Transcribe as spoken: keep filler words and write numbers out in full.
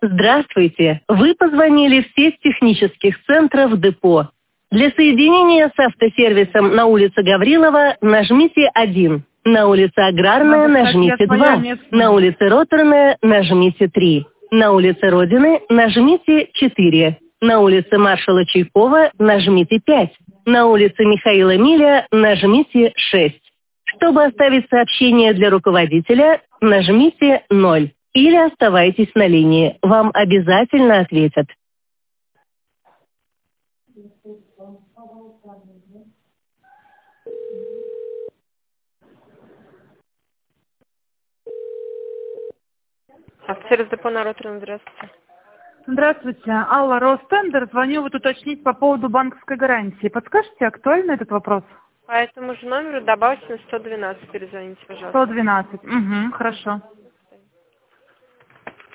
Здравствуйте! Вы позвонили в сеть технических центров депо. Для соединения с автосервисом на улице Гаврилова нажмите один. На улице Аграрная Надо нажмите сказать, я своя два. местная. На улице Роторная нажмите три. На улице Родины нажмите четыре. На улице Маршала Чайкова нажмите пять. На улице Михаила Миля нажмите шесть. Чтобы оставить сообщение для руководителя, нажмите ноль. Или оставайтесь на линии. Вам обязательно ответят. Автосервис депо на Роторном, здравствуйте. Здравствуйте. Алла, Ростендер. Звоню вот уточнить по поводу банковской гарантии. Подскажете, актуальный этот вопрос? По этому же номеру добавьте на сто двенадцать, перезвоните, пожалуйста. сто двенадцать. Угу, хорошо.